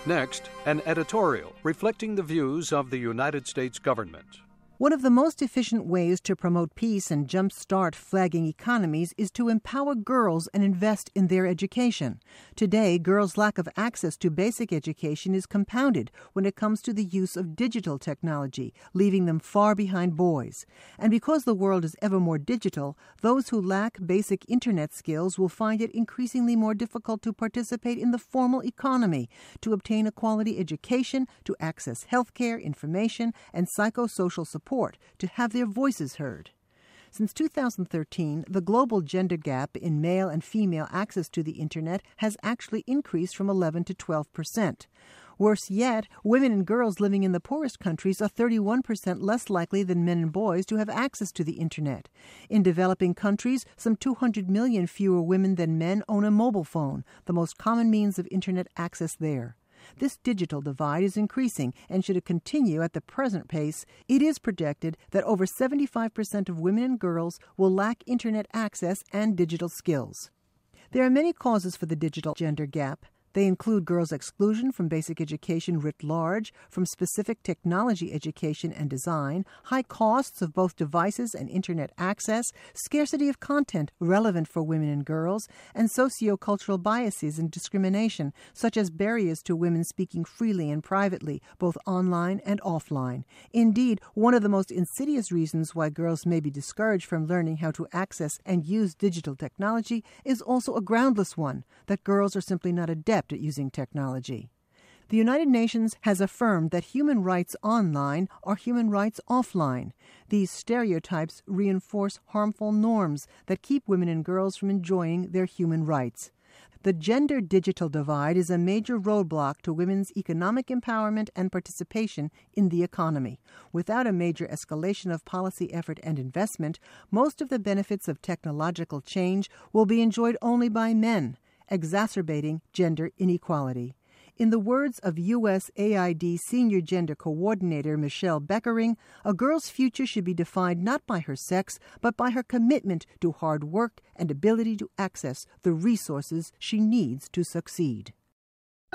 Next, an editorial reflecting the views of the United States government. One of the most efficient ways to promote peace and jumpstart flagging economies is to empower girls and invest in their education. Today, girls' lack of access to basic education is compounded when it comes to the use of digital technology, leaving them far behind boys. And because the world is ever more digital, those who lack basic internet skills will find it increasingly more difficult to participate in the formal economy, to obtain a quality education, to access health care, information, and psychosocial support, to have their voices heard. Since 2013, the global gender gap in male and female access to the Internet has actually increased from 11 to 12%. Worse yet, women and girls living in the poorest countries are 31% less likely than men and boys to have access to the Internet. In developing countries, some 200 million fewer women than men own a mobile phone, the most common means of Internet access there. This digital divide is increasing, and should it continue at the present pace, it is projected that over 75% of women and girls will lack Internet access and digital skills. There are many causes for the digital gender gap. They include girls' exclusion from basic education writ large, from specific technology education and design, high costs of both devices and Internet access, scarcity of content relevant for women and girls, and sociocultural biases and discrimination, such as barriers to women speaking freely and privately, both online and offline. Indeed, one of the most insidious reasons why girls may be discouraged from learning how to access and use digital technology is also a groundless one, that girls are simply not adept at using technology. The United Nations has affirmed that human rights online are human rights offline. These stereotypes reinforce harmful norms that keep women and girls from enjoying their human rights. The gender digital divide is a major roadblock to women's economic empowerment and participation in the economy. Without a major escalation of policy effort and investment, most of the benefits of technological change will be enjoyed only by men, exacerbating gender inequality. In the words of USAID Senior Gender Coordinator Michelle Beckering, a girl's future should be defined not by her sex, but by her commitment to hard work and ability to access the resources she needs to succeed.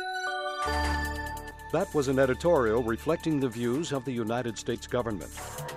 That was an editorial reflecting the views of the United States government.